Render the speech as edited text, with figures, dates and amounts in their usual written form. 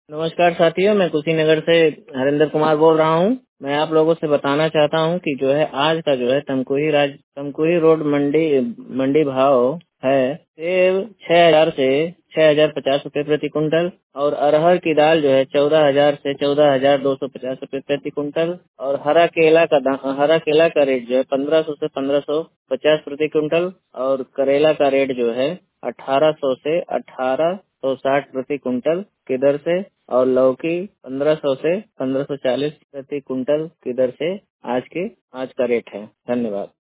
नमस्कार साथियों, मैं कुशीनगर से हरिंदर कुमार बोल रहा हूँ। मैं आप लोगों से बताना चाहता हूँ कि जो है आज का जो है तमकुही रोड मंडी भाव है। सेब 6,000 से 6,050 रुपए प्रति कुंटल और अरहर की दाल जो है 14,000 से 14,250 रुपए प्रति कुंटल और हरा केला का रेट जो है 1,500 से 1,550 प्रति कुंटल और करेला का रेट जो है 1,800 से 1,860 प्रति कुंटल की दर से और लौकी 1,500 से 1,540 प्रति कुंटल की दर से आज का रेट है। धन्यवाद।